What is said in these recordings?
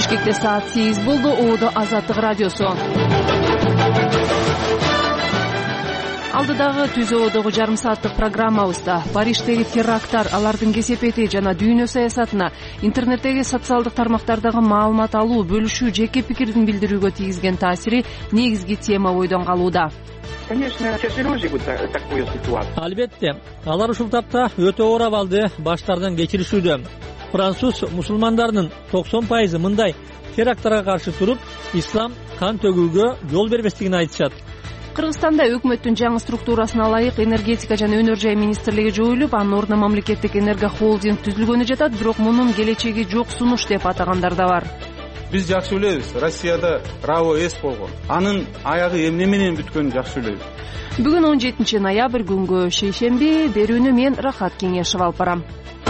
Бишкекте саат 8 болду. Оодо Азаттык радиосу. Алдыдагы Түз Оодогу жарым сааттык программабызда Париждеги теракттар, алардын кесепети жана дүйнө саясатына, интернеттеги социалдык тармактардагы маалымат алуу, бөлүшүү, жеке пикирдин билдирүүгө тийгизген таасири негизги тема бойдон калууда. Конечно, тяжело живут такую ситуацию. Албетте, алар ушул тапта өтө оор абалды баштардан кечиришүүдө. Француз мусулмандарынын 90% мындай теракттарга каршы туруп, ислам кан төгүүгө жол бербестигин айтышат. Кыргызстанда өкмөттүн жаңы структурасына ылайык энергетика жана өнөр жай министрлиги жоюлуп, анын ордуна мамлекеттик энергохолдинг түзүлгөнү жатат, бирок мунун келечеги жок сунуш деп атагандар да бар. Биз жакшы билебиз, Россияда РАО С болгон. Анын аягы эмне менен бүткөнүн жакшы билебиз. Бүгүн 17 ноябрь күнгө шейшемби, берүүнү мен Рахат Кеңешев алып барам.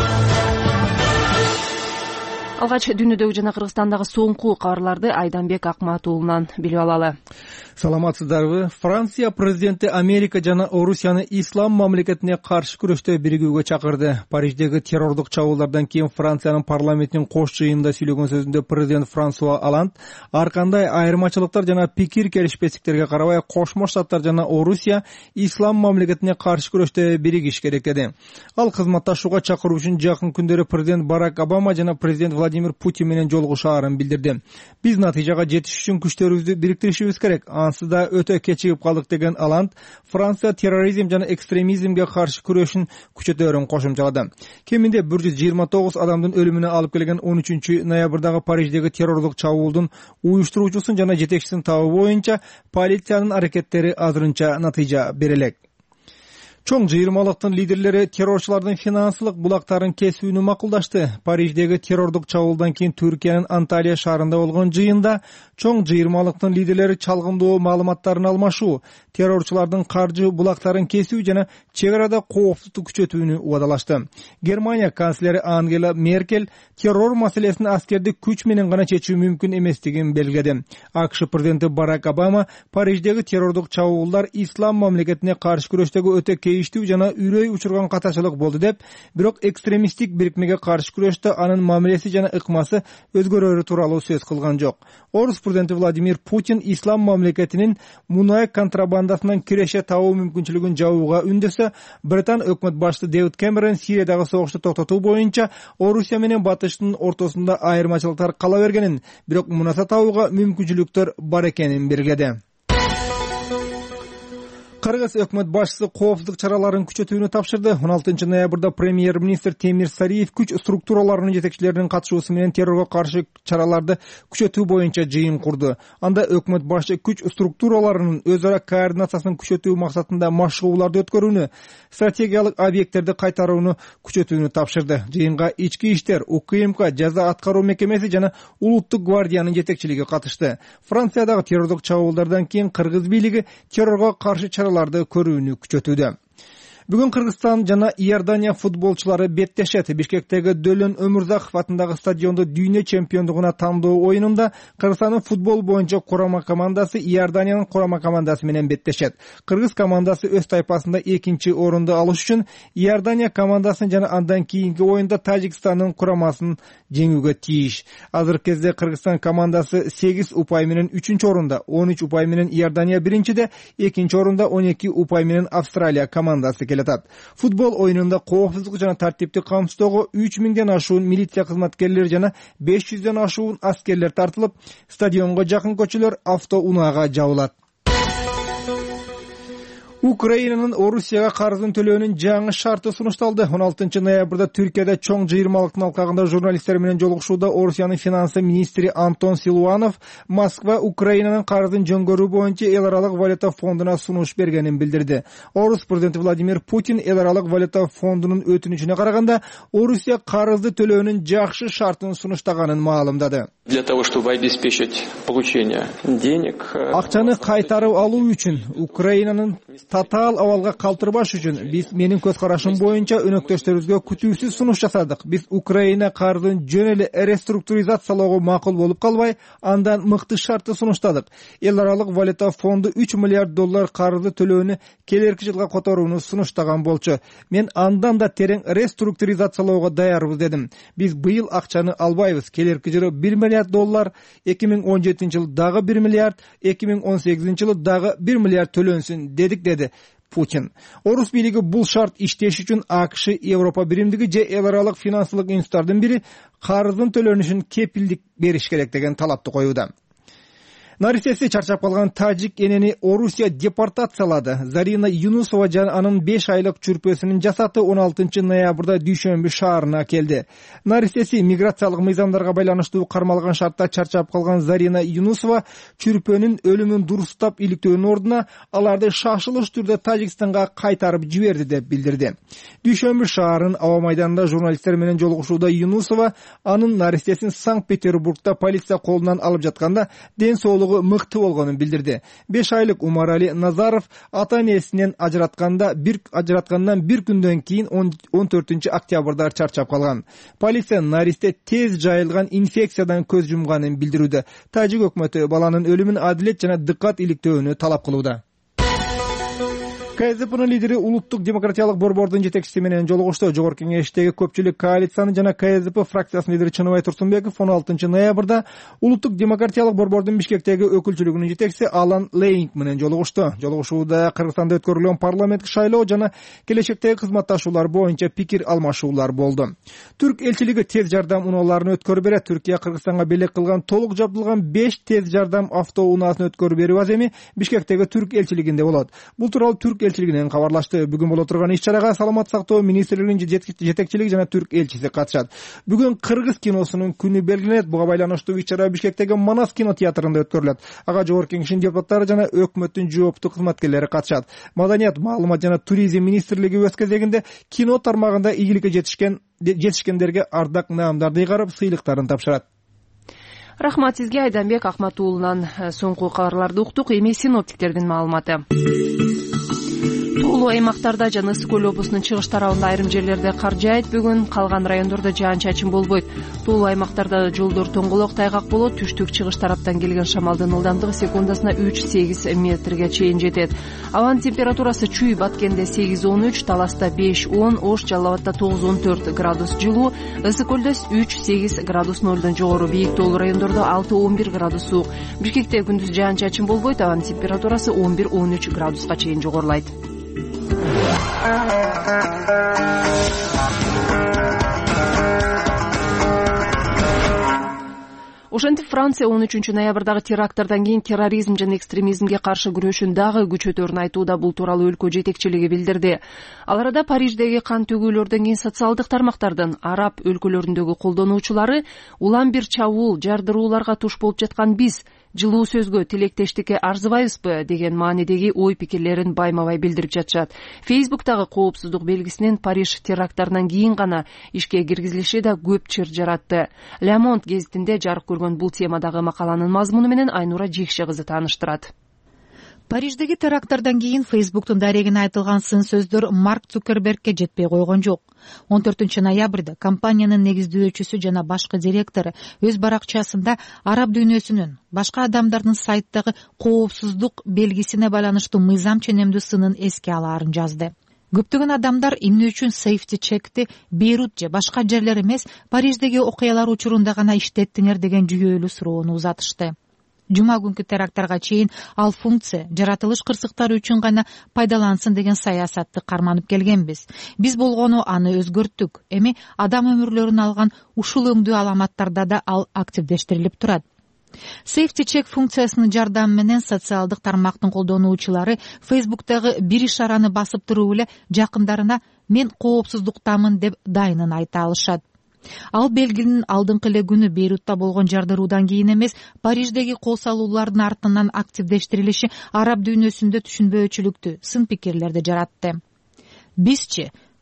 Алгач дүйнөдөгү жана Кыргызстандагы соңку кабарларды Айданбек Акматуулунан билип алалы. Саламатсыздарбы? Франция президенти Америка жана Орусияны ислам мамлекетине каршы күрөштө биригүүгө чакырды. Париждеги террордук чабуулдардан кийин Франциянын парламентинин кош жыйынында сүйлөгөн сөзүндө президент Франсуа Оланд ар кандай айырмачылыктар жана пикир келишпестиктерге карабай Кошмо Штаттар жана Орусия ислам мамлекетине каршы күрөштө биригиш керек деди. Ал кызматташууга чакыруу үчүн жакын күндөрү президент Барак Обама жана президент Владимир Путин менен жолугушаарын билдирди. Биз натыйжага жетиш үчүн күчтөрүбүздү бириктиришибиз керек. Ансыз да өтө кечигип калдык деген Оланд Франция терроризм жана экстремизмге каршы күрөшүн күчөтөөрүн кошумчалады. Кеминде 129 адамдын өлүмүнө алып келген 13 ноябрдагы Париждеги террордук чабуулдун уюштуруучусун жана жетекчисин табуу боюнча полициянын аракеттери азырынча натыйжа бере элек. Чоң жыйырмалыктын лидерлери террорчулардын финансылык булактарын кесүүнү макулдашты. Париждеги террордук чабуулдан кийин Түркиянын Анталия шаарында болгон жыйында чоң жыйырмалыктын лидерлери чалгындоо маалыматтарын алмашуу, террорчулардын каржы булактарын кесүү жана чек арада коопсуздукту күчөтүүнү убадалашты. Германия канцлери Ангела Меркель террор маселесин аскердик күч менен гана чечүү мүмкүн эместигин белгиледи. АКШ президенти Барак Обама Париждеги террордук чабуулдар ислам мамлекетине каршы күрөштөгү өтө кейиштүү жана үрөй учурган катачылык болду деп, бирок экстремисттик бирикмеге каршы күрөштө анын мамилеси жана ыкмасы өзгөрөрү тууралуу сөз кылган жок. Орус президенти Владимир Путин ислам мамлекетинин мунай контрабандасынан киреше табуу мүмкүнчүлүгүн жабууга үндөсө, Британ өкмөт башчысы Дэвид Кэмерон Сириядагы согушту токтотуу боюнча Орусия менен Батыштын ортосунда айырмачылыктар кала бергенин, бирок мунаса табууга мүмкүнчүлүктөр бар экенин белгиледи. Кыргыз өкмөт башчысы коопсуздук чараларын күчөтүүнү тапшырды. 16 ноябрда премьер-министр Темир Сариев күч структураларынын жетекчилеринин катышуусу менен террорго каршы чараларды күчөтүү боюнча жыйын курду. Анда өкмөт башчы күч структураларынын өз ара координациясын күчөтүү максатында машыгууларды өткөрүүнү, стратегиялык объекттерди кайтарууну күчөтүүнү тапшырды. Жыйынга ички иштер, УКМК, жаза аткаруу мекемеси жана улуттук гвардиянын жетекчилиги катышты. Франциядагы террордук чабуулдардан кийин кыргыз бийлиги террорго каршы чараларды көрүүнү күчөтүүдө. Бүгүн Кыргызстан жана Иордания футболчулары беттешет. Бишкектеги Дөлөн Өмүрзаков атындагы стадиондо дүйнө чемпиондугуна тандоо оюнунда Кыргызстандын футбол боюнча курама командасы Иорданиянын курама командасы менен беттешет. Кыргыз командасы өз тайпасында 2-чи орунду алыш үчүн Иордания командасын жана андан кийинки оюнда Тажикстандын курамасын жеңүүгө тийиш. Азыркы кезде Кыргызстан командасы 8 упай менен 3-чү орунда, 13 упай менен Иордания 1-чиде, 2-чи орунда 12 упай менен Австралия командасы келатат. Футбол оюнунда коопсуздук жана тартипти камсыздоого 3000ден ашуун милиция кызматкерлери жана 500ден ашуун аскерлер тартылып, стадионго жакын көчөлөр автоунаага жабылат. Украинанын Орусияга карызын төлөөнүн жаңы шарты сунушталды. 16 ноябрда Түркияда чоң жыйырмалыктын алкагында журналисттер менен жолугушууда Орусиянын финансы министри Антон Силуанов Москва Украинанын карызын жөнгөрүү боюнча эл аралык валюта фондуна сунуш бергенин билдирди. Орус президенти Владимир Путин эл аралык валюта фондунун өтүнүчүнө караганда Орусия карызды төлөөнүн жакшы шартын сунуштаганын маалымдады. Для того, чтобы обеспечить получение денег, акчаны кайтарып алуу үчүн Украинанын татаал абалга калтырбаш үчүн биз менин көз карашым боюнча өнөктөштөрүбүзгө күтүүсүз сунуш жасадык. Биз Украина карызын жөн эле реструктуризациялоого макул болуп калбай, андан мыкты шартты сунуштадык. Эл аралык валюта фонду 3 миллиард доллар карызды төлөөнү келерки жылга которууну сунуштаган болчу. Мен андан да терең реструктуризациялоого даярбыз дедим. Биз быйыл акчаны албайбыз. Келерки жылы 1 миллиард доллар, 2017 жылы дагы 1 миллиард, 2018 жылы дагы 1 миллиард төлөнсүн дедик, деди Путин. Орус бийлиги бул шарт иштеш үчүн АКШ, Европа биримдиги же эл аралык финансылык институттардын бири карыздын төлөнүшүн кепилдик бериш керек деген талапты коюуда. Наристеси чарчап калган тажик энени Орусия депортациялады. Зарина Юнусова жана анын 5 айлык чүрпөсүнүн жасаты 16 ноябрда Дүйшөмбү шаарына келди. Наристеси миграциялык мыйзамдарга байланыштуу кармалган шартта чарчап калган Зарина Юнусова чүрпөнүн өлүмүн дурустап иликтөөнүн ордуна аларды шашылыш түрдө Тажикстанга кайтарып жиберди деп билдирди. Дүйшөмбү шаарынын аба майданында журналисттер менен жолугушууда Юнусова анын наристесин Санкт-Петербургда полиция колунан алып жатканда ден соолугу мыкты болгонун билдирди. 5 айлык Умарали Назаров ата-энесинен ажыраткандан бир күндөн кийин 14 октябрда чарчап калган. Полиция наристе тез жайылган инфекциядан көз жумганын билдирүүдө. Тажик өкмөтү баланын өлүмүн адилет жана дыккат иликтөөнү талап кылууда. КСДПнын лидери Улуттук демократиялык борбордун жетекчиси менен жолугушту. Жогорку кеңештеги көпчүлүк коалицияны жана КСДП фракциясынын лидери Чыныбай Турсунбеков 16 ноябрда Улуттук демократиялык борбордун Бишкектеги өкүлчүлүгүнүн жетекчиси Алан Лейнг менен жолугушту. Жолугушууда Кыргызстанда өткөрүлгөн парламенттик шайлоо жана келечектеги кызматташуулар боюнча пикир алмашуулар болду. Түрк элчилиги тез жардам унааларын өткөрүп берет. Түркия Кыргызстанга белек кылган толук жабдылган 5 тез жардам автоунаасын өткөрүп берүү аземи Бишкектеги Түрк элчилигинде болот. Бул тууралуу Түрк элчилигинен кабарлашты. Бүгүн боло турган иш-чарага Саламат сактоо министрлигинин жетекчилиги жана Түрк элчиси катышат. Бүгүн кыргыз киносунун күнү белгиленет. Буга байланыштуу иш-чара Бишкектеги Манас кинотеатрында өткөрүлөт. Ага жогорку кеңештин депутаттары жана өкмөттүн жооптуу кызматкерлери катышат. Маданият, маалымат жана туризм министрлиги өз кезегинде кино тармагында ийгиликке жетишкендерге ардак наамдарды ыйгарып, сыйлыктарын тапшырат. Рахмат сизге, Айданбек Акматуулунан. Соңку кабарларды уктук. Эми синоптиктердин маалыматы. Тоолуу аймактарда жана Ысык көл облусунун чыгыш тарабында айрым жерлерде кар жаайт. Бүгүн калган райондордо жаан-чачын болбойт. Тоолуу аймактарда жолдор тоңголок, тайгак болот. Түштүк-чыгыш тараптан келген шамалдын ылдамдыгы секундасына 3-8 метрге чейин жетет. Абанын температурасы Чүй Баткенде 8-13, Таласта 5-10, Ош Жалал Абадта 9-14 градус жылуу, Ысык көлдө 3-8 градус нолдон жогору, бийик тоолуу райондордо 6-11 градус суук. Бишкекте күндүз жаан-чачын болбойт. Абанын температурасы 11-13 градуска чейин жогорулайт. Ошентип Франция 13 ноябрдагы теракттардан кийин терроризм жана экстремизмге каршы күрөшүн дагы күчөтөрүн айтууда. Бул тууралуу өлкө жетекчилиги билдирди. Ал арада Париждеги кан төгүүлөрдөн кийин социалдык тармактардын араб өлкөлөрүндөгү колдонуучулары улам бир чабуул, жардырууларга туш болуп жаткан биз жылуу сөзгө, тилектештикке арзыбайбызбы деген маанидеги ой пикирлерин байма-бай билдирип жатышат. Фейсбуктагы коопсуздук белгисинин Париж теракттарынан кийин гана ишке киргизилиши да көп чыр жаратты. Le Monde гезитинде жарык көргөн бул темадагы макаланын мазмуну менен Айнура Жекше кызы тааныштырат. Париждеги теракттардан кийин Фейсбуктун дарегине айтылган сын сөздөр Марк Цукербергке жетпей койгон жок. 14 ноябрда компаниянын негиздөөчүсү жана башкы директору өз баракчасында араб дүйнөсүнүн, башка адамдардын сайттагы коопсуздук белгисине байланыштуу мыйзам ченемдүү сынын эске алаарын жазды. Көптөгөн адамдар эмне үчүн Safety Check'ти Бейрут же башка жерлер эмес, Париждеги окуялар учурунда гана иштеттиңер деген жүйөлүү суроону узатышты. Жума күнкү теракттарга чейин ал функция жаратылыш кырсыктары үчүн гана пайдалансын деген саясатты карманып келгенбиз. Биз болгону аны өзгөрттүк. Эми адам өмүрлөрүн алган ушул өңдүү аламаттарда да ал активдештирилип турат. Safety Check функциясынын жардамы менен социалдык тармактын колдонуучулары Фейсбуктагы бир ишараны басып туруп эле жакындарына мен коопсуздуктамын деп дайынын айта алышат. Ал белгинин алдыңкы эле күнү Бейрутта болгон жардыруудан кийин эмес, Париждеги кол салуулардын артынан активдештирилиши араб дүйнөсүндө түшүнбөөчүлүктү, сын пикирлерди жаратты. Бизчи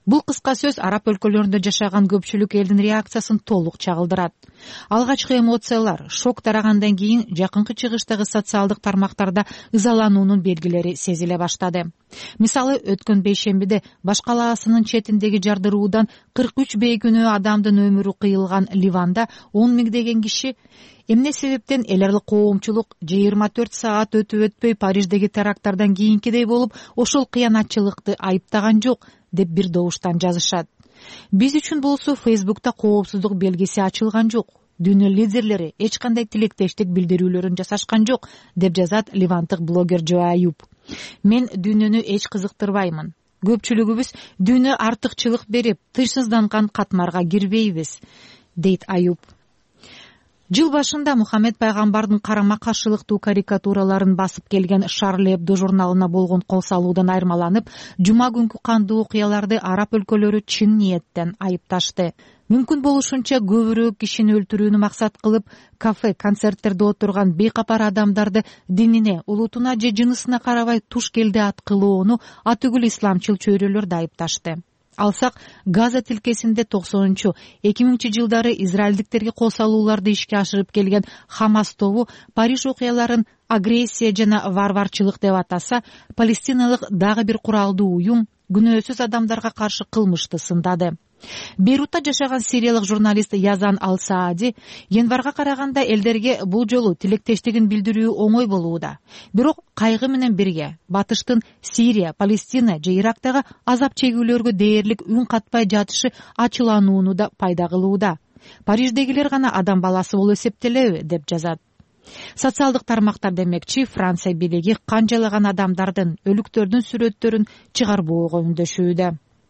Бул кыска сөз араб өлкөлөрүндө жашаган көпчүлүк элдин реакциясын толук чагылдырат. Алгачкы эмоциялар, шок тарагандан кийин жакынкы чыгыштагы социалдык тармактарда ызалануунун белгилери сезиле баштады. Мисалы, өткөн бейшембиде Баш калаасынын четиндеги жардыруудан 43 бейкүнөө адамдын өмүрү кыйылган Ливанда 10 миңдеген киши эмне себептен эл аралык коомчулук 24 саат өтүп өтпөй Париждеги теракттардан кийинкидей болуп ошол кыянатчылыкты айыптаган жок деп бир добуштан жазышат. Биз үчүн болсо Фейсбукта коопсуздук белгиси ачылган жок. Дүйнө лидерлери эч кандай тилектештик билдирүүлөрүн жасашкан жок, деп жазат ливандык блогер Джо Аюб. Мен дүйнөнү эч кызыктырбаймын. Көпчүлүгүбүз дүйнө артыкчылык берип, тынчсызданган катмарга кирбейбиз, дейт Аюб. Жыл башында Мухаммед пайгамбардын карама каршылыктуу карикатураларын басып келген Шарли Эбдо журналына болгон кол салуудан айырмаланып, жума күнкү кандуу окуяларды араб өлкөлөрү чын ниеттен айыпташты. Мүмкүн болушунча көбүрөөк кишини өлтүрүүнү максат кылып, кафе, концерттерде отурган бейкапар адамдарды динине, улутуна же жынысына карабай туш келди ат кылууну атүгүл исламчыл чөйрөлөрдө айыпташты. Алсак, Газа тилкесинде 90-2000 жылдары израилдиктерге кол салууларды ишке ашырып келген Хамас тобу Париж окуяларын агрессия жана варварчылык деп атаса, палестиналык дагы бир куралдуу уюм күнөөсүз адамдарга каршы кылмышты сындады. Бейрутта жашаган сириялык журналист Язан Ал-Саади январга караганда элдерге бул жолу тилектештигин билдирүү оңой болууда. Бирок кайгы менен бирге батыштын Сирия, Палестина же Ирактагы азап чегүүлөргө дээрлик үн катпай жатышы ачыланууну да пайда кылууда. Париждегилер гана адам баласы болуп эсептелеби, деп жазат. Социалдык тармактар демекчи Франция бийлиги канчалаган адамдардын, өлүктөрдүн сүрөттөрүн чыгарбоого үндөшүүдө.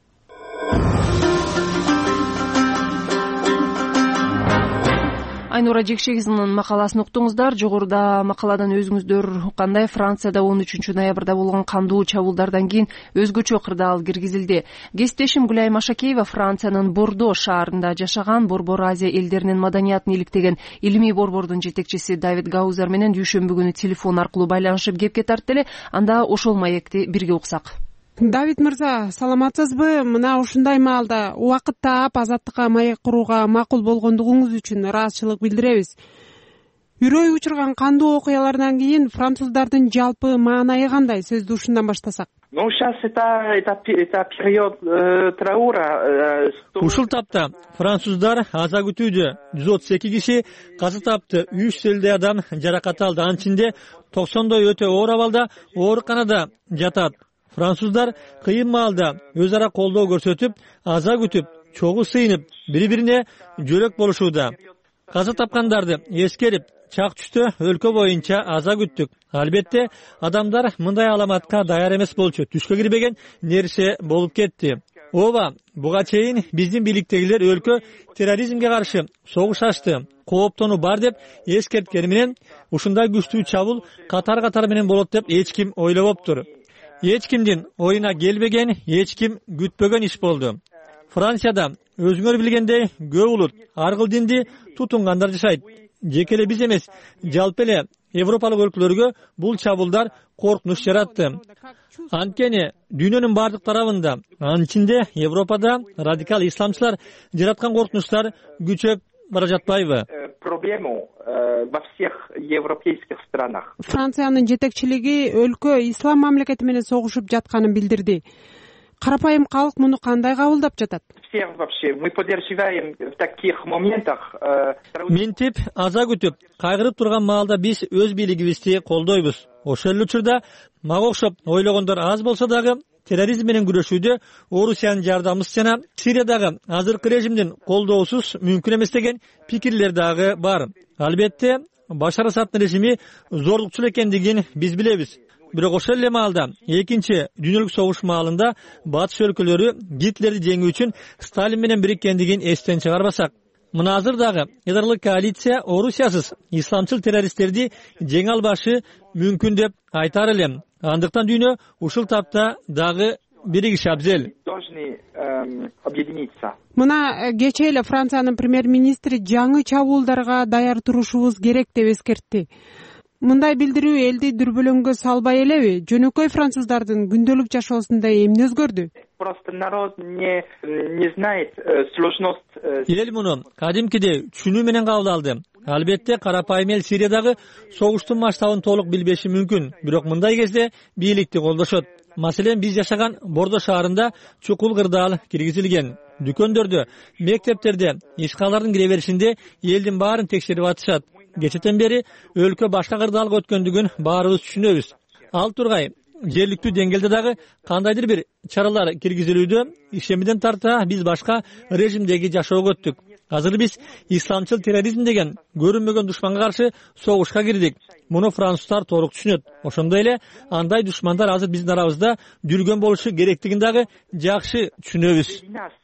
Айнура Жекшегизовнун макаласын уктуңуздар. Жогоруда макаладан өзүңүздөр уккандай Францияда 13 ноябрда болгон кандуу чабуулдардан кийин өзгөчө кырдаал киргизилди. Кесиптешим Гүлай Машакеева Франциянын Бордо шаарында жашаган Борбор Азия элдеринин маданиятын иликтеген илимий борбордун жетекчиси Давид Гаузер менен дүйшөмбү күнү телефон аркылуу байланышып кепке тартты эле. Анда ошол маекти бирге уксак. Давид мырза, саламатсызбы? Мына ушундай маалда убакыт таап азаттыкка маек курууга макул болгондугуңуз үчүн ыраазычылык билдиребиз. Үрөй учурган кандуу окуялардан кийин француздардын жалпы маанайы кандай? Сөздү ушундан баштасак. Ушул тапта француздар аза күтүүдө. 132 киши каза тапты, 300 адам жаракат алды. Анын ичинде 90 өтө оор абалда ооруканада жатат. Француздар кыйын маалда өз ара колдоо көрсөтүп, аза күтүп, чогуу сыйынып, бири-бирине жөлөк болушууда. Каза тапкандарды эскерип, чак түштө өлкө боюнча аза күттүк. Албетте, адамдар мындай аламатка даяр эмес болчу. Түшкө кирбеген нерсе болуп кетти. Ооба, буга чейин биздин бийликтегилер өлкө терроризмге каршы согуш ачты, кооптонуу бар деп эскерткени менен ушундай күчтүү чабуул катар менен болот деп эч ким ойлобоптур. Эч кимдин оюна келбеген, эч ким күтпөгөн иш болду. Францияда өзүңөр билгендей көп улут, ар кыл динди тутунгандар жашайт. Жеке эле биз эмес, жалпы эле Европалык өлкөлөргө бул чабуулдар коркунуч жаратты. Анткени дүйнөнүн бардык тарабында, анын ичинде Европада радикал исламчылар жараткан коркунучтар күчөп бара жатпайбы? Проблему во всех европейских странах. Франциянын жетекчилиги өлкө ислам мамлекети менен согушуп жатканын билдирди. Карапайым калк муну кандай кабылдап жатат? Всех вообще мы поддерживаем в таких моментах. Минтип, аза күтүп, кайгырып турган маалда биз өз бийлигибизди колдойбуз. Ошол эле учурда мага окшоп ойлогондор аз болсо дагы терроризм менен күрөшүүдө Орусиянын жардамы жана Сириядагы азыркы режимдин колдоосуз мүмкүн эмес деген пикирлер дагы бар. Албетте, Башар Асаддын режими зорлукчул экендигин биз билебиз. Бирок ошол эле маалда экинчи дүйнөлүк согуш маалында батыш өлкөлөрү Гитлерди жеңүү үчүн Сталин менен бириккендигин эстен чыгарбасак, мына азыр дагы ядролук коалиция Орусиясыз исламчыл террористтерди жеңе албашы мүмкүн деп айтар элем. Андыктан дүйнө ушул тапта дагы биригиши абзел. Мына кечээ эле Франциянын премьер-министри жаңы чабуулдарга даяр турушубуз керек деп эскертти. мындай билдирүү элди дүрбөлөңгө салбай элеби? Жөнөкөй француздардын күндөлүк жашоосунда эмне өзгөрдү? Просто народ не знает сложность. Эл муну кадимкидей түшүнүү менен кабыл алды. Албетте карапайым эл Сириядагы согуштун масштабын толук билбеши мүмкүн, бирок мындай кезде бийликти колдошот. Маселен, биз жашаган Бордо шаарында чукул кырдаал киргизилген. Дүкөндөрдө, мектептерде, ишканалардын кире беришинде элдин баарын текшерип атышат. Кечетен бери өлкө башка кырдаалга өткөндүгүн баарыбыз түшүнөбүз. Ал тургай жергиликтүү деңгээлде дагы кандайдыр бир чаралар киргизилүүдө, ишемиден тарта биз башка режимдеги жашоого өттүк. Азыр биз исламчыл терроризм деген көрүнмөгөн душманга каршы согушка кирдик. Муну француздар толук түшүнөт. Ошондой эле андай душмандар азыр биздин арабызда жүргөн болушу керектигин дагы жакшы түшүнөбүз.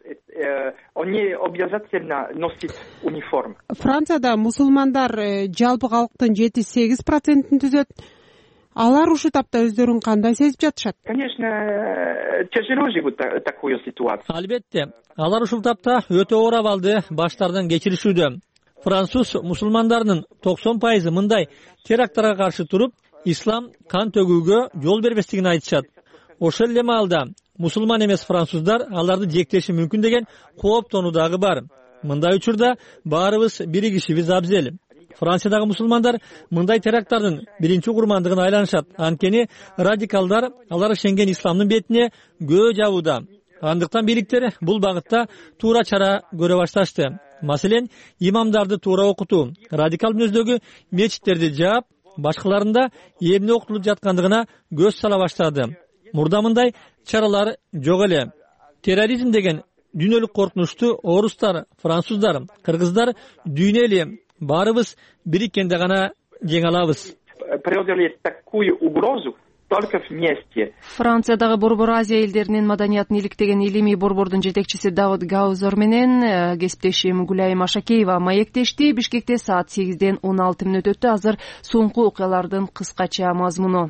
Они обязательно носить униформу. Францияда мусулмандар жалпы калктын 7-8% түзөт. Алар ушул тапта өздөрүн кандай сезип жатышат? Конечно, тяжело живут такую ситуацию. Албетте, алар ушул тапта өтө оор абалды баштарынан кечиришүүдө. Француз мусулмандарынын 90% мындай теракттарга каршы туруп, ислам кан төгүүгө жол бербестигин айтышат. Ошол эле маалда мусулман эмес француздар аларды жектеши мүмкүн деген кооптонуу дагы бар. Мындай учурда баарыбыз биригишибиз абзел. Франциядагы мусулмандар мындай теракттардын биринчи курмандыгын айланышат. Анткени радикалдар алар ишенген исламдын бетине көө жабууда. Андыктан бийликтер бул багытта туура чара көрө башташты. Маселен, имамдарды туура окутуу, радикал мүнөздөгү мечиттерди жаап, башкаларында эмне окутулуп жаткандыгына көз сала баштады. Мурда мындай чаралар жок эле. Терроризм деген дүйнөлүк коркунучту орустар, француздар, кыргыздар дүйнө эли баарыбыз бириккенде гана жеңе алабыз. Преодолеть такую угрозу только вместе. Франциядагы Борбор Азия элдеринин маданиятын иликтеген илимий борбордун жетекчиси Давуд Гаузор менен кесиптешим Гүлайым Ашакеева маектешти. Бишкекте саат 8-ден 16 мүнөт өттү. Азыр соңку окуялардын кыскача мазмуну.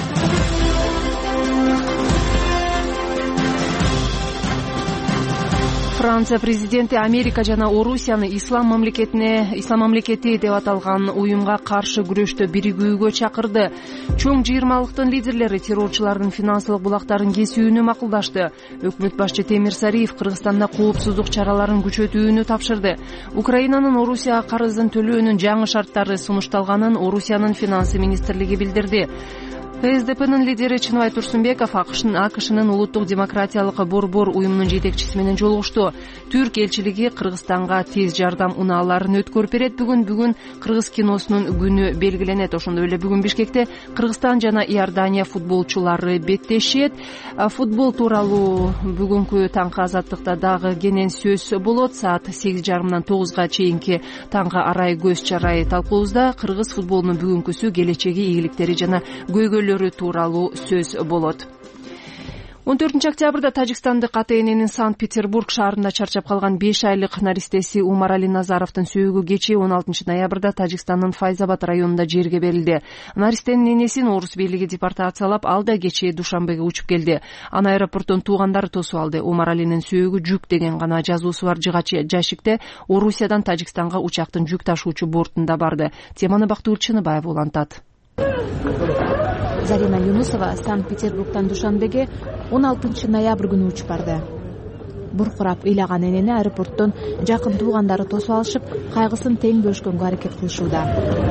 Франция президенти Америка жана Орусияны ислам мамлекети деп аталган уюмга каршы күрөштө биригүүгө чакырды. Чоң жыйырмалыктын лидерлери террорчулардын финансылык булактарын кесүүнү макулдашты. Өкмөт башчы Темир Сариев Кыргызстанда коопсуздук чараларын күчөтүүнү тапшырды. Украинанын Орусияга карызын төлөөнүн жаңы шарттары сунушталганын Орусиянын финансы министрлиги билдирди. КСДПнын лидери Чыныбай Турсунбеков АКШнын улуттук демократиялык борбор уюмунун жетекчиси менен жолугушту. Түрк элчилиги Кыргызстанга тез жардам унааларын өткөрүп берет. Бүгүн кыргыз киносунун күнү белгиленет. Ошондой эле бүгүн Бишкекте Кыргызстан жана Иордания футболчулары беттешет. Футбол тууралуу бүгүнкү таңкы азаттыкта дагы кенен сөз болот. Саат 8:30-нан 9-га чейинки таңга арай көз чарай талкуубузда кыргыз футболунун бүгүнкүсү, келечеги, ийгиликтери жана көйгөйлөрү тууралуу сөз болот. 14-октябрда Тажикстандык ата-эненин Санкт-Петербург шаарында чарчап калган 5 айлык наристеси Умарали Назаровдун сөөгү кечээ 16-ноябрда Тажикстандын Файзабад районунда жерге берилди. Наристенин энесин орус бийлиги депортациялап, ал да кечээ Душанбеге учуп келди. Аны аэропорттон туугандары тосуп алды. Умаралинин сөөгү жүк деген гана жазуусу бар жашикте Орусиядан Тажикстанга учактын жүк ташуучу бортунда барды. Теманы Бактыгүл Чыныбаева улантат. Зарина Юнусова Санкт-Петербургтан Душанбеге 16 ноябрь күнү учуп барды. Буркурап ыйлаган энени аэропорттон жакын туугандары тосуп алышып, кайгысын тең бөлүшкөнгө аракет кылышууда.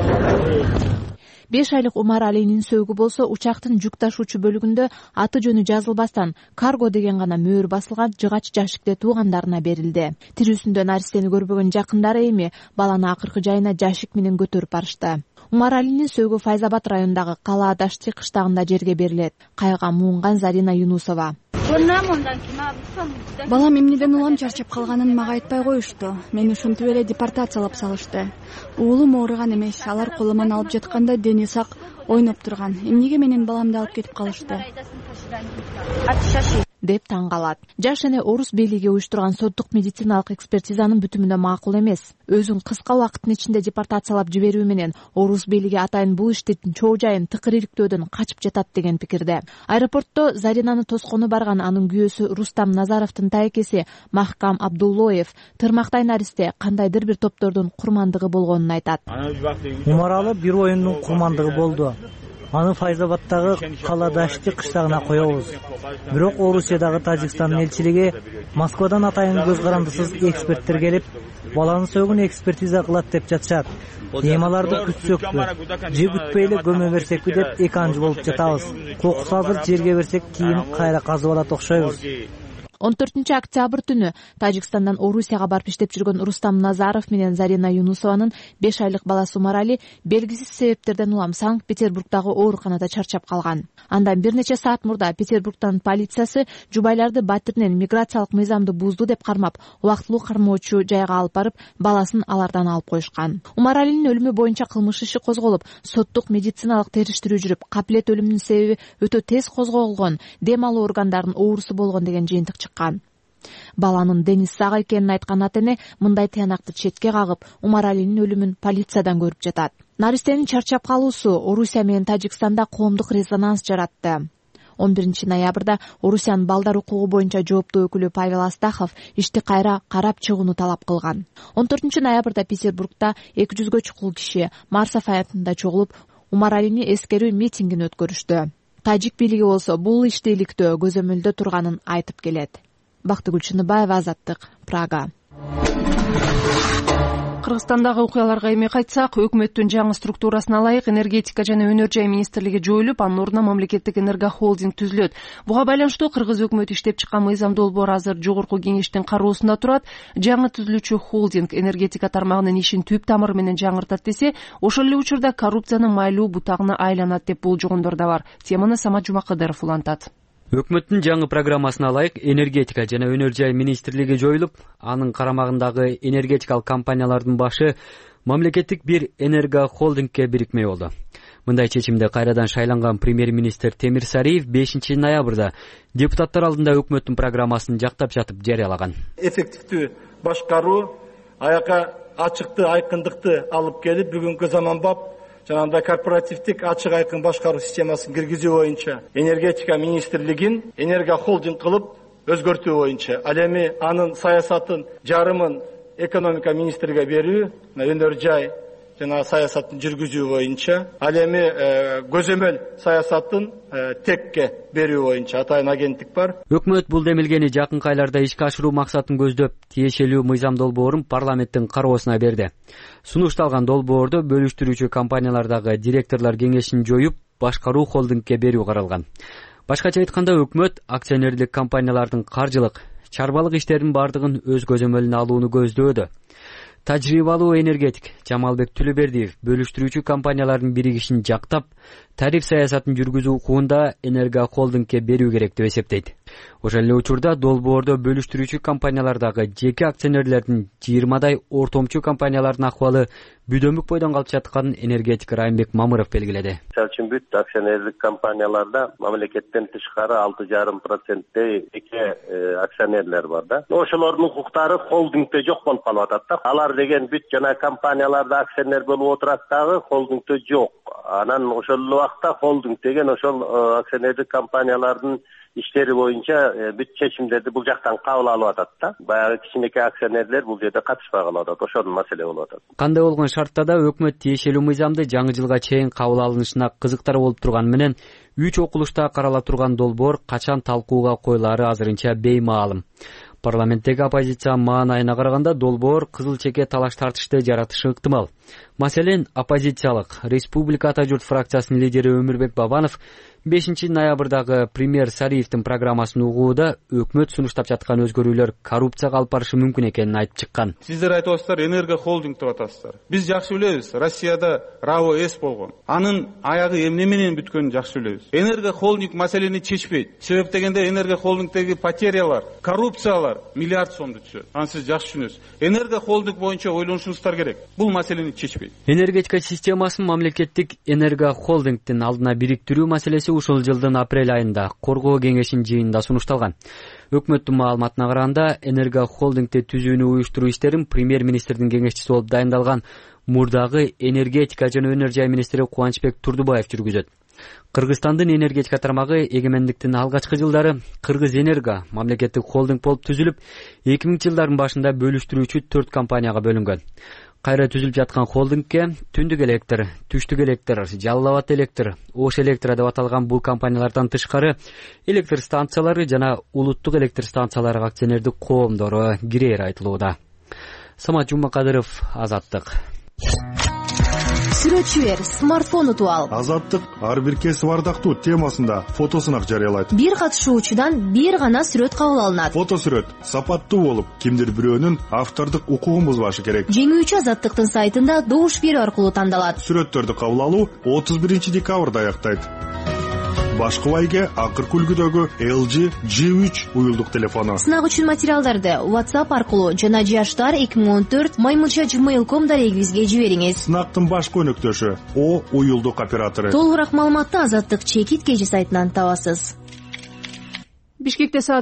5 айлык Умаралинин сөөгү болсо учактын жүк ташуучу бөлүгүндө аты жөнү жазылбастан карго деген гана мөөр басылган жыгач жашикте туугандарына берилди. Тирүүсүндө наристени көрбөгөн жакындары эми баланы акыркы жайына жашик менен көтөрүп барышты. Умаралинин сөөгү Файзабад районундагы Кала Дашти кыштагында жерге берилет. Кайга муунган Зарина Юнусова. Балам эмнеден улам чарчап калганын мага айтпай коюшту. Мени ушинтип эле депортациялап салышты. Уулум ооруган эмес, алар колуман алып жатканда дени сак ойноп турган. Эмнеге менин баламды алып кетип калышты? деп таң калат. Жаш эне орус бийлиги уюштурган соттук медициналык экспертизанын бүтүмүнө макул эмес. Өзүн кыска убакыттын ичинде депортациялап жиберүү менен орус бийлиги атайын бул иштин чоо жайын тыкыр иликтөөдөн качып жатат деген пикирде. Аэропортто Заринаны тоскону барган анын күйөөсү Рустам Назаровдун тайкеси Махкам Абдуллоев тырмактай наристе кандайдыр бир топтордун курмандыгы болгонун айтат. Умаралы бир оюндун курмандыгы болду. Аны Файзабаддагы Каладашти кыштагына коебуз. Бирок Орусиядагы Тажикстандын элчилиги Москвадан атайын көз карандысыз эксперттер келип, баланын сөөгүн экспертиза кылат деп жатышат. Эми аларды күтсөкпү, же күтпөй эле көмө берсекпи деп эки анжы болуп жатабыз. Кокус азыр жерге берсек кийин кайра казып алат окшойбуз. 14-октябрь түнү Тажикстандан Орусияга барып иштеп жүргөн Рустам Назаров менен Зарина Юнусованын 5 айлык баласы Умарали белгисиз себептерден улам Санкт-Петербургдагы ооруканада чарчап калган. Андан бир нече саат мурда Петербургдун полициясы жубайларды Батирден миграциялык мыйзамды бузду деп кармап, убактылуу кармоочу жайга алып барып, баласын алардан алып коюшкан. Умаралинин өлүмү боюнча кылмыш иши козголуп, соттук медициналык териштирүү жүрүп, капилет өлүмүнүн себеби өтө тез козголгон, дем алуу органдарынын оорусу болгон деген жыйынтык чыккан. Баланын дени сак экенин айткан ата эне мындай тыянакты четке кагып, Умаралинин өлүмүн полициядан көрүп жатат. Наристенин чарчап калуусу Орусия менен Тажикстанда коомдук резонанс жаратты. 11 ноябрда Орусиянын балдар укугу боюнча жооптуу өкүлү Павел Астахов ишти кайра карап чыгууну талап кылган. 14 ноябрда Петербургда 200гө чукул киши Марсов аянтында чогулуп, Умаралини эскерүү митингин өткөрүштү. Тажик бийлиги болсо бул ишти иликтөө көзөмөлдө турганын айтып келет. Бактыгүл Чыныбаева, Азаттык, Прага. Кыргызстандагы окуяларга эми кайтсак, өкмөттүн жаңы структурасына ылайык энергетика жана өнөр жай министрлиги жоюлуп, анын ордуна мамлекеттик энергохолдинг түзүлөт. Буга байланыштуу кыргыз өкмөтү иштеп чыккан мыйзам долбоору азыр жогорку кеңештин кароосунда турат. Жаңы түзүлүүчү холдинг энергетика тармагынын ишин түп тамыры менен жаңыртат десе, ошол эле учурда коррупциянын майлуу бутагына айланат деп болжогондор да бар. Теманы Самат Жумакыдыров улантат. Өкмөттүн жаңы программасына ылайык энергетика жана өнөр жай министрлиги жоюлуп, анын карамагындагы энергетикалык компаниялардын башы мамлекеттик бир энергохолдингке бирикмей болду. Мындай чечимди кайрадан шайланган премьер-министр Темир Сариев 5 ноябрда депутаттар алдында өкмөттүн программасын жактап жатып жарыялаган. Эффективдүү башкаруу, аяка ачыкты, айкындыкты алып келип, бүгүнкү заманбап жанагындай корпоративдик ачык айкын башкаруу системасын киргизүү боюнча энергетика министрлигин энергохолдинг кылып өзгөртүү боюнча, ал эми анын саясатын жарымын экономика министрлиге берүү, өнөр жай жана саясатын жүргүзүү боюнча, ал эми көзөмөл саясатын текке берүү боюнча атайын агенттик бар. Өкмөт бул демилгени жакынкы айларда ишке ашыруу максатын көздөп, тиешелүү мыйзам долбоорун парламенттин кароосуна берди. Сунушталган долбоордо бөлүштүрүүчү компаниялардагы директорлор кеңешин жоюп, башкаруу холдингке берүү каралган. Башкача айтканда, өкмөт акционерлик компаниялардын каржылык, чарбалык иштеринин бардыгын өз көзөмөлүнө алууну көздөөдө. Тажрыйбалуу энергетик Жамалбек Түлүбердиев бөлүштүрүүчү компаниялардын биригишин жактап, тариф саясатын жүргүзүү укугунда энергохолдингке берүү керек деп эсептейт. Ошол эле учурда долбоордо бөлүштүрүүчү компаниялардагы жеке акционерлердин 20дай ортомчу компаниялардын акыбалы бүдөмүк бойдон калып жатканын энергетик Райымбек Мамыров белгиледи. Мисалы үчүн бүт акционерлик компанияларда мамлекеттен тышкары 6,5%дей жеке акционерлер бар да. Ошолордун укуктары холдингде жок болуп калып атат да. Алар деген бүт жана компанияларда акционер болуп отурат дагы, холдингде жок. Анан ошол убакта холдинг деген ошол акционерлик компаниялардын иштери боюнча бүт чечимдерди бул жактан кабыл алып атат да. Баягы кичинекей акционерлер бул жерде катышпай калып атат. Ошол маселе болуп атат. Кандай болгон шартта да өкмөт тиешелүү мыйзамды жаңы жылга чейин кабыл алынышына кызыктар болуп турганы менен 3 окулушта карала турган долбоор качан талкууга коюлаары азырынча беймаалым. Парламенттеги оппозиция маанайына караганда долбоор кызыл чеке талаш тартышты жаратышы ыктымал. Маселен, оппозициялык Республика Ата журт фракциясынын лидери Өмүрбек Бабанов 5 ноябрдагы премьер Сариевдин программасын угууда өкмөт сунуштап жаткан өзгөрүүлөр коррупцияга алып барышы мүмкүн экенин айтып чыккан. Сиздер айтып атасыздар, энергохолдинг деп атасыздар. Биз жакшы билебиз, Россияда РАО С болгон. Анын аягы эмне менен бүткөнүн жакшы билебиз. Энергохолдинг маселени чечпейт. Себеп дегенде энергохолдингдеги потерялар, коррупциялар миллиард сомду түшөт. Аны сиз жакшы түшүнөсүз. Энергохолдинг боюнча ойлонушуңуздар керек. Бул маселени чечпейт. Энергетика системасын мамлекеттик энергохолдингдин алдына бириктирүү маселеси ушул жылдын апрель айында коргоо кеңешинин жыйынында сунушталган. Өкмөттүн маалыматына караганда, Энерго холдингди түзүүнү уюштуруу иштерин премьер-министрдин кеңешчиси болуп дайындалган мурдагы энергетика жана өнөр жай министри Кубанычбек Турдубаев жүргүзөт. Кыргызстандын энергетика тармагы эгемендиктин алгачкы жылдары Кыргыз Энерго мамлекеттик холдинг болуп түзүлүп, 2000 жылдардын башында бөлүштүрүүчү 4 компанияга бөлүнгөн. Кайра түзүлүп жаткан холдингке Түндүк электр, Түштүк электр, Жалал Абад электр, Ош электр деп аталган бул компаниялардан тышкары электр станциялары жана улуттук электр станциялары акционердик коомдору кирээр айтылууда. Самат Жумакадыров, Азаттык. Сүрөтчүлөр смартфон утуп ал. Азаттык ар бир кесип ардактуу темасында фотосунак жарыялайт. Бир катышуучудан бир гана сүрөт кабыл алынат. Фотосүрөт сапаттуу болуп, кимдир бирөөнүн автордук укугун бузбашы керек. Жеңүүчү Азаттыктын сайтында добуш берүү аркылуу тандалат. Сүрөттөрдү кабыл алуу 31 декабрда аяктайт. Башкы байге акыркы үлгүдөгү LG G3 уюлдук телефону. Сынак үчүн материалдарды WhatsApp аркылуу жана jashtar2014@gmail.com дарегибизге жибериңиз. Сынактын башкы өнөктөшү О уюлдук оператору. Толугураак маалыматты Азаттык чекит кежи сайтынан табасыз. Бишкекте саат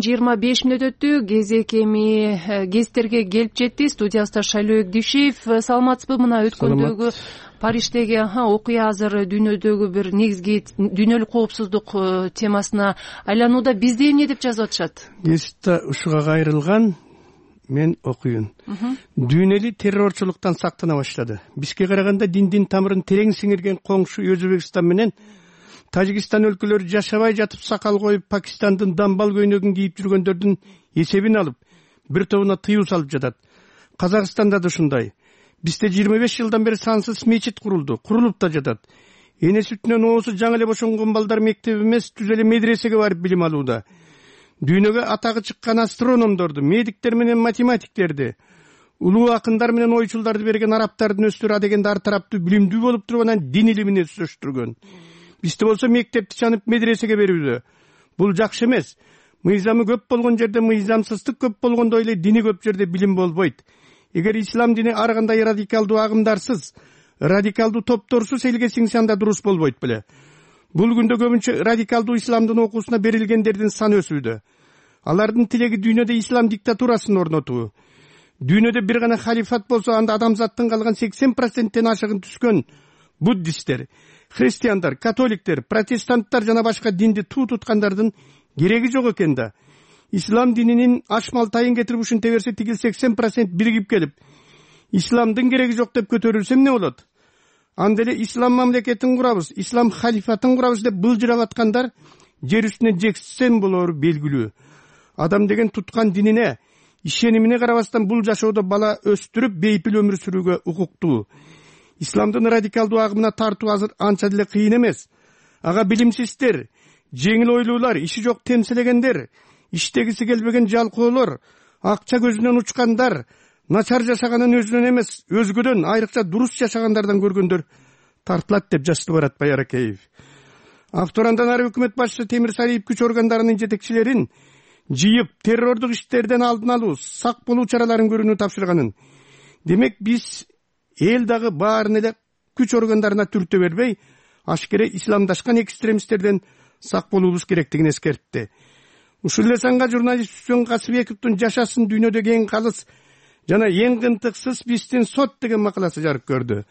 8:25 өттү. Кезек эми гезиттерге келип жетти. Студиябызда Шайлоо Дүйшеев. Саламатсызбы? Мына өткөндөгү Париждеги окуя азыр дүйнөдөгү бир негизги дүйнөлүк коопсуздук темасына айланууда. Бизде эмне деп жазып атышат? Гезитте ушуга кайрылган мен окуйун. Дүйнөлүк террорчулуктан сактана баштады. Бизге караганда диндин тамырын терең сиңирген коңшу Өзбекстан менен Тажикстан өлкөлөрү жашабай жатып сакал коюп, Пакистандын дамбал көйнөгүн кийип жүргөндөрдүн эсебин алып, бир тобуна тыюу салып жатат. Казакстанда да ушундай. Бизде 25 жылдан бери сансыз мечит курулду, курулуп да жатат. Эне сүтүнөн оозу жаңы эле бошонгон балдар мектеп эмес, түз эле медресеге барып билим алууда. Дүйнөгө атагы чыккан астрономдорду, медиктер менен математиктерди, улуу акындар менен ойчулдарды берген арабтардын өстөрү адегенде ар тараптуу билимдүү болуп туруп анан дин илимин өстүргөн. Бизде болсо мектепти чанып медресеге берүүдө. Бул жакшы эмес. Мыйзамы көп болгон жерде мыйзамсыздык көп болгондой эле дини көп жерде билим болбойт. Эгер ислам дини ар кандай радикалдуу агымдарсыз, радикалдуу топторсуз элге сиңсе анда дурус болбойт беле. Бул күндө көбүнчө радикалдуу исламдын окуусуна берилгендердин саны өсүүдө. Алардын тилеги дүйнөдө ислам диктатурасын орнотуу. Дүйнөдө бир гана халифат болсо анда адамзаттын калган 80%тен ашыгын түскөн буддисттер, христиандар, католиктер, протестанттар жана башка динди туу туткандардын кереги жок экен да. Ислам дининин ашмалтайын кетирип ушинте берсе тигил 80% биригип келип, исламдын кереги жок деп көтөрүлсө эмне болот? Анда эле ислам мамлекетин курабыз, ислам халифатын курабыз деп былжырап аткандар жер үстүнө жексен болору белгилүү. Адам деген туткан динине, ишенимине карабастан бул жашоодо бала өстүрүп, бейпил өмүр сүрүүгө укуктуу. Исламдын радикалдуу агымына тартуу азыр анча деле кыйын эмес. Ага билимсиздер, жеңил ойлуулар, иши жок темселегендер, иштегиси келбеген жалкоолор, акча көзүнөн учкандар, начар жашаганын өзүнөн эмес, өзгөдөн, айрыкча дурус жашагандардан көргөндөр тартылат деп жазды Барат Байаракеев. Авторандан ары өкмөт башчысы Темир Сариев күч органдарынын жетекчилерин жыйып, террордук иштерден алдын алуу, сак болуу чараларын көрүүнү тапшырганын. Демек биз эл дагы баарын эле күч органдарына түртө бербей, ашкере исламдашкан экстремисттерден сак болуубуз керектигин эскертти. Ушул эле санга журналист Үсен Касыбековдун жашасын дүйнөдөгү эң калыс жана эң кынтыксыз биздин сот деген макаласы жарык көрдү.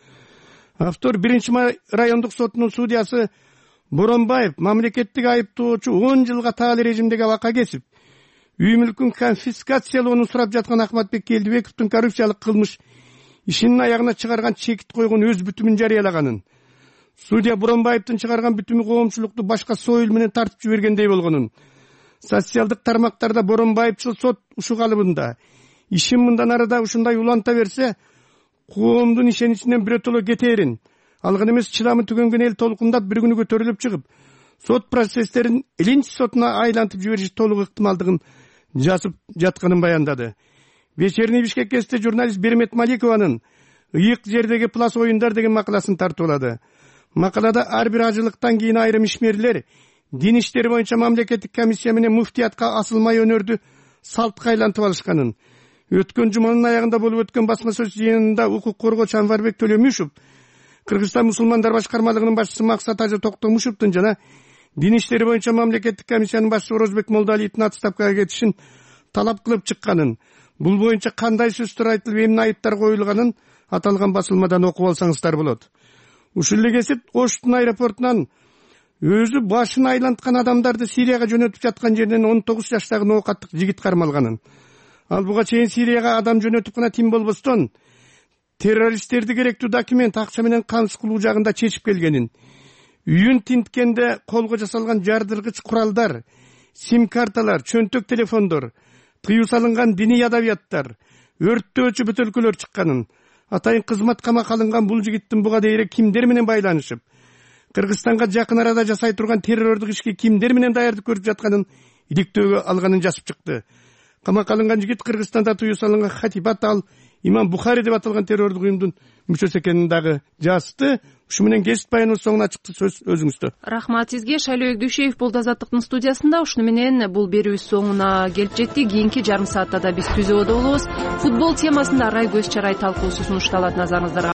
Автор 1 райондук сотунун судьясы Боронбаев мамлекеттик айыптоочу 10 жылга таалуу режимдеги абакка кесип, үй мүлкүн конфискациялоону сурап жаткан Ахматбек Келдибековдун коррупциялык кылмыш ишинин аягына чыгарган чекит койгон өз бүтүмүн жарыялаганын, судья Боронбаевдин чыгарган бүтүмү коомчулукту башка союл менен тартып жибергендей болгонун, социалдык тармактарда Боронбаевчыл сот ушул калыбында ишин мындан арада ушундай уланта берсе, коомдун ишеничинен бирөтөлө кетээрин, алган эмес чыдамы түгөнгөн эл толкундап бир күнү көтөрүлүп чыгып, сот процесстерин илинч сотуна айлантып жибериш толук ыктымалдыгын жазып жатканын баяндады. Вечерний Бишкек гезитте журналист Бермет Маликованын «Ыйык жердеги плас оюндар» деген макаласын тартуулады. Макалада ар бир ажылыктан кийин айрым ишмерлер дин иштери боюнча мамлекеттик комиссия менен муфтиятка асылмай өнөрдү салтка айлантып алышканын, өткөн жуманын аягында болуп өткөн басма сөз жыйынында укук коргоочу Анварбек Төлөмүшев, Кыргызстан мусулмандар башкармалыгынын башчысы Максат Ажы Токтомушевдун жана дин иштери боюнча мамлекеттик комиссиянын башчысы Орозбек Молдоалиевдин отставкага кетишин талап кылып чыкканын, бул боюнча кандай сөздөр айтылып, эмне айыптар коюлганын аталган басылмадан окуп алсаңыздар болот. Ушул эле кесип Оштун аэропортунан өзү башын айланткан адамдарды Сирияга жөнөтүп жаткан жерден 19 жаштагы ноокаттык жигит кармалганын, ал буга чейин Сирияга адам жөнөтүп гана тим болбостон террористтерди керектүү документ, акча менен камсыз кылуу жагында чечип келгенин, үйүн тинткенде колго жасалган жардыргыч куралдар, сим карталар, чөнтөк телефондор, тыюу салынган диний адабияттар, өрттөөчү бөтөлкөлөр чыкканын, атайын кызмат камакка алынган бул жигиттин буга дейре кимдер менен байланышып, Кыргызстанга жакын арада жасай турган террордук ишке кимдер менен даярдык көрүп жатканын иликтөөгө алганын жазып чыкты. Камакка алынган жигит Кыргызстанда тыюу салынган Хатибат ал Имам Бухари деп аталган террордук уюмдун мүчөсү экенин дагы жазды. Ушу менен кесип баяныбыз соңуна чыкты. Сөз өзүңүздө. Рахмат сизге. Шайлоо Дүйшеев болду Азаттыктын студиясында. Ушуну менен бул берүүбүз соңуна келип жетти. Кийинки жарым саатта да биз түзөөдө болобуз. Футбол темасында арай көз чарай талкуусу сунушталат, назарыңыздарга